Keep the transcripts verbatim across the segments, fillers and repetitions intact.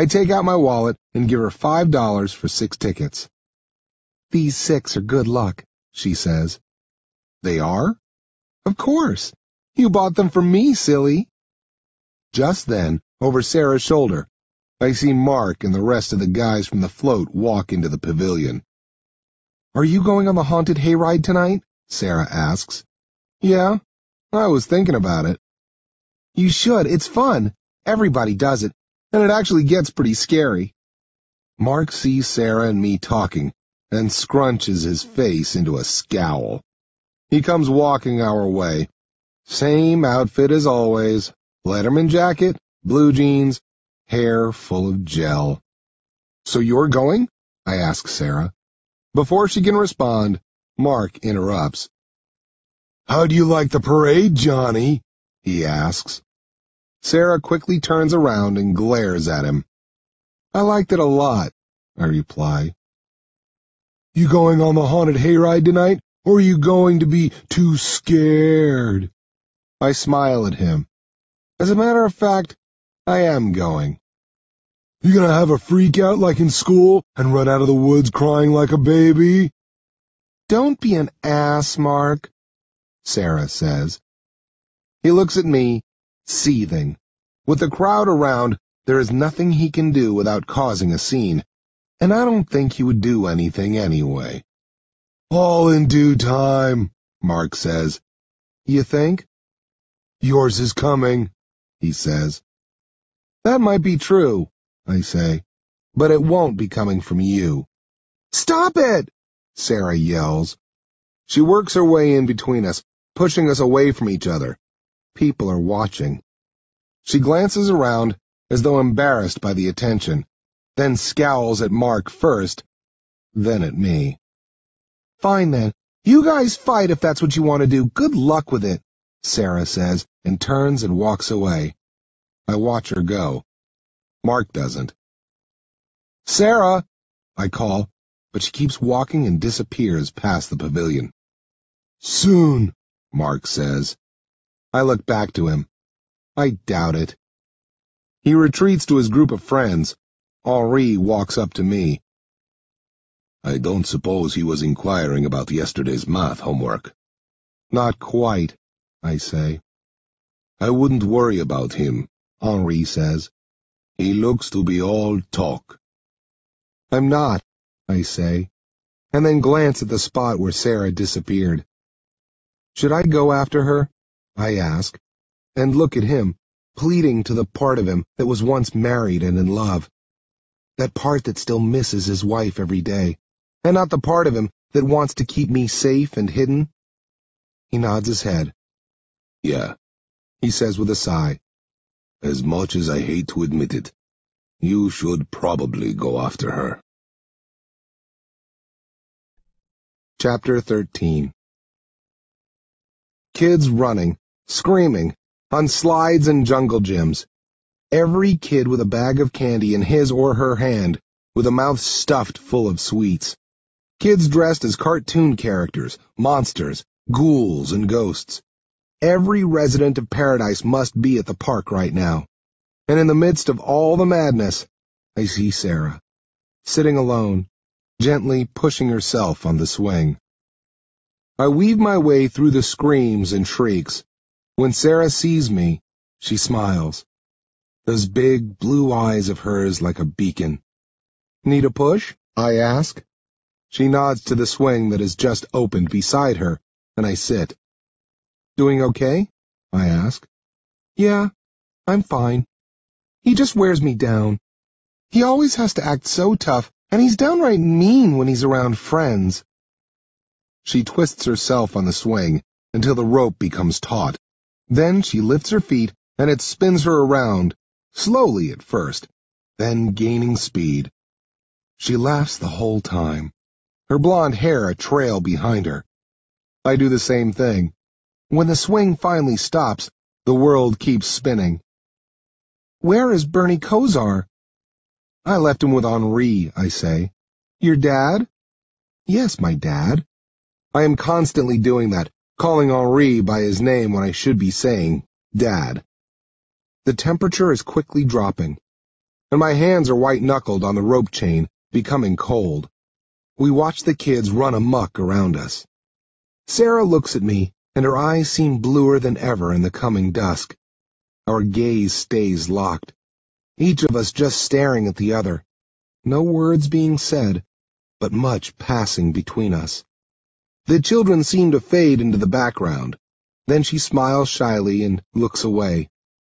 I take out my wallet and give her five dollars for six tickets. "These six are good luck," she says. "They are?" "Of course. You bought them for me, silly." Just then, over Sarah's shoulder, I see Mark and the rest of the guys from the float walk into the pavilion. "Are you going on the haunted hayride tonight?" Sarah asks. "Yeah, I was thinking about it." "You should. It's fun. Everybody does it, and it actually gets pretty scary." Mark sees Sarah and me talking and scrunches his face into a scowl. He comes walking our way. Same outfit as always, Letterman jacket, blue jeans, hair full of gel. "So you're going?" I ask Sarah. Before she can respond, Mark interrupts. "How do you like the parade, Johnny?" he asks. Sarah quickly turns around and glares at him. "I liked it a lot," I reply. "You going on the haunted hayride tonight, or are you going to be too scared?" I smile at him. As a matter of fact, I am going. "You gonna have a freak out like in school and run out of the woods crying like a baby?" "Don't be an ass, Mark," Sarah says. He looks at me, seething. With the crowd around, there is nothing he can do without causing a scene, and I don't think he would do anything anyway. "All in due time," Mark says. "You think?" "Yours is coming," he says. "That might be true," I say, "but it won't be coming from you." "Stop it!" Sarah yells. She works her way in between us, pushing us away from each other. People are watching. She glances around as though embarrassed by the attention, then scowls at Mark first, then at me. "Fine then. You guys fight if that's what you want to do. Good luck with it," Sarah says, and turns and walks away. I watch her go. Mark doesn't. "Sarah!" I call, but she keeps walking and disappears past the pavilion. "Soon," Mark says. I look back to him. I doubt it. He retreats to his group of friends. Henri walks up to me. "I don't suppose he was inquiring about yesterday's math homework." "Not quite," I say. "I wouldn't worry about him," Henri says. "He looks to be all talk." "I'm not," I say, and then glance at the spot where Sarah disappeared. "Should I go after her?" I ask, and look at him, pleading to the part of him that was once married and in love. That part that still misses his wife every day, and not the part of him that wants to keep me safe and hidden. He nods his head. "Yeah," he says with a sigh. "As much as I hate to admit it, you should probably go after her." Chapter thirteen. Kids running, screaming, on slides and jungle gyms. Every kid with a bag of candy in his or her hand, with a mouth stuffed full of sweets. Kids dressed as cartoon characters, monsters, ghouls, and ghosts. Every resident of paradise must be at the park right now. And in the midst of all the madness, I see Sarah, sitting alone, gently pushing herself on the swing. I weave my way through the screams and shrieks. When Sarah sees me, she smiles. Those big blue eyes of hers like a beacon. "Need a push?" I ask. She nods to the swing that has just opened beside her, and I sit. "Doing okay?" I ask. "Yeah, I'm fine. He just wears me down. He always has to act so tough, and he's downright mean when he's around friends." She twists herself on the swing until the rope becomes taut. Then she lifts her feet, and it spins her around, slowly at first, then gaining speed. She laughs the whole time, her blonde hair a trail behind her. I do the same thing. When the swing finally stops, the world keeps spinning. "Where is Bernie Kosar?" "I left him with Henri," I say. "Your dad?" "Yes, my dad." I am constantly doing that, calling Henri by his name when I should be saying Dad. The temperature is quickly dropping. and my hands are white-knuckled on the rope chain, becoming cold. We watch the kids run amok around us. Sarah looks at me, and her eyes seem bluer than ever in the coming dusk. Our gaze stays locked, each of us just staring at the other. No words being said, but much passing between us. The children seem to fade into the background. Then she smiles shyly and looks away.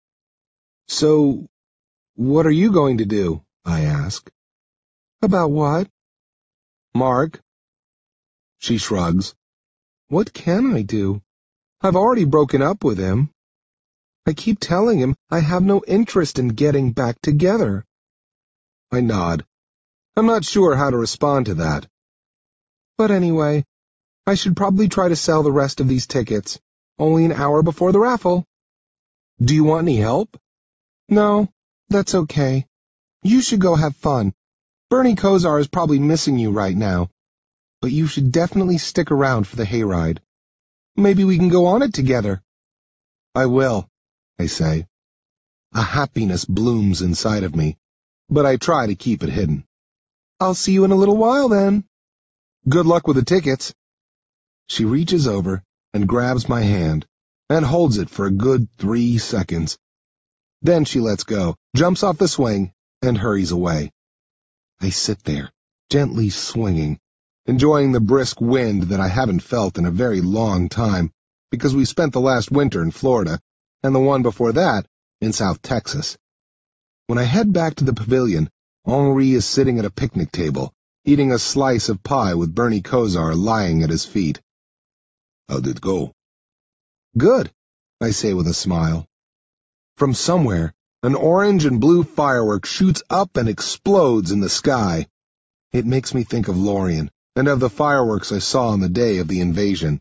"So, what are you going to do?" I ask. "About what?" "Mark." She shrugs. "What can I do? I've already broken up with him. I keep telling him I have no interest in getting back together." I nod. I'm not sure how to respond to that. But anyway, I should probably try to sell the rest of these tickets. Only an hour before the raffle. Do you want any help? No, that's okay. You should go have fun. Bernie Kosar is probably missing you right now. But you should definitely stick around for the hayride. Maybe we can go on it together. I will, I say. A happiness blooms inside of me, but I try to keep it hidden. I'll see you in a little while then. Good luck with the tickets. She reaches over and grabs my hand and holds it for a good three seconds. Then she lets go, jumps off the swing, and hurries away. I sit there, gently swinging, enjoying the brisk wind that I haven't felt in a very long time, because we spent the last winter in Florida, and the one before that in South Texas. When I head back to the pavilion, Henri is sitting at a picnic table, eating a slice of pie with Bernie Kosar lying at his feet. How'd it go? Good, I say with a smile. From somewhere, an orange and blue firework shoots up and explodes in the sky. It makes me think of Lorien and of the fireworks I saw on the day of the invasion.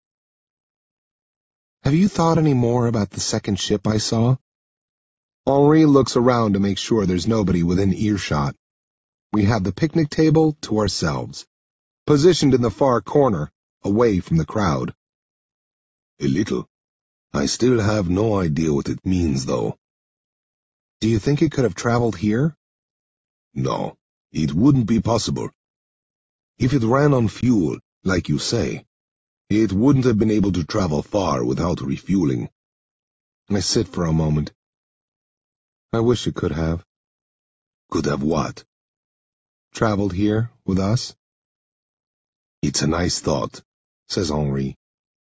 Have you thought any more about the second ship I saw? Henri looks around to make sure there's nobody within earshot. We have the picnic table to ourselves, positioned in the far corner, away from the crowd. A little. I still have no idea what it means, though. Do you think it could have traveled here? No, it wouldn't be possible. If it ran on fuel, like you say, it wouldn't have been able to travel far without refueling. I sit for a moment. I wish it could have. Could have what? Traveled here with us? It's a nice thought, says Henri.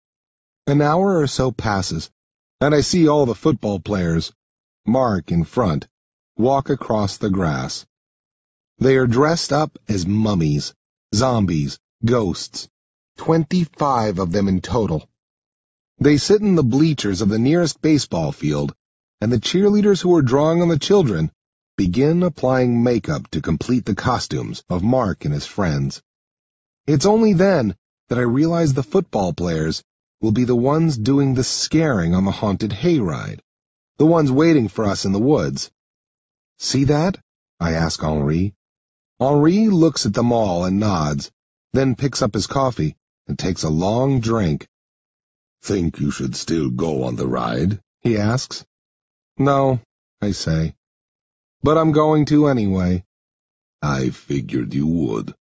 An hour or so passes, and I see all the football players, Mark in front, walk across the grass. They are dressed up as mummies, zombies, ghosts, twenty-five of them in total. They sit in the bleachers of the nearest baseball field, and the cheerleaders who are drawing on the children begin applying makeup to complete the costumes of Mark and his friends. It's only then that I realize the football players will be the ones doing the scaring on the haunted hayride, the ones waiting for us in the woods. See that? I ask Henri. Henri looks at them all and nods, then picks up his coffee and takes a long drink. Think you should still go on the ride? He asks. No, I say. But I'm going to anyway. I figured you would.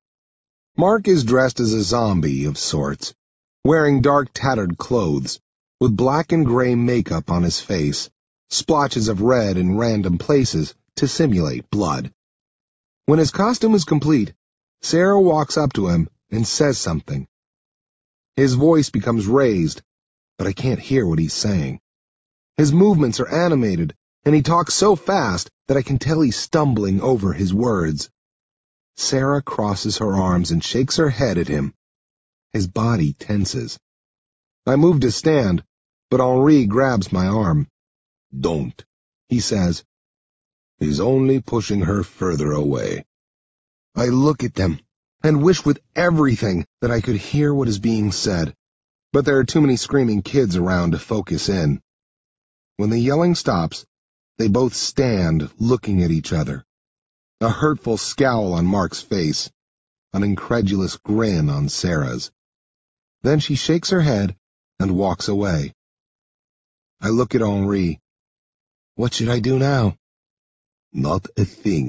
Mark is dressed as a zombie of sorts, wearing dark tattered clothes, with black and gray makeup on his face, splotches of red in random places to simulate blood. When his costume is complete, Sarah walks up to him and says something. His voice becomes raised, but I can't hear what he's saying. His movements are animated, and he talks so fast that I can tell he's stumbling over his words. Sarah crosses her arms and shakes her head at him. His body tenses. I move to stand, but Henri grabs my arm. Don't, he says. He's only pushing her further away. I look at them and wish with everything that I could hear what is being said, but there are too many screaming kids around to focus in. When the yelling stops, they both stand looking at each other. A hurtful scowl on Mark's face, an incredulous grin on Sarah's. Then she shakes her head and walks away. I look at Henri. What should I do now? Not a thing.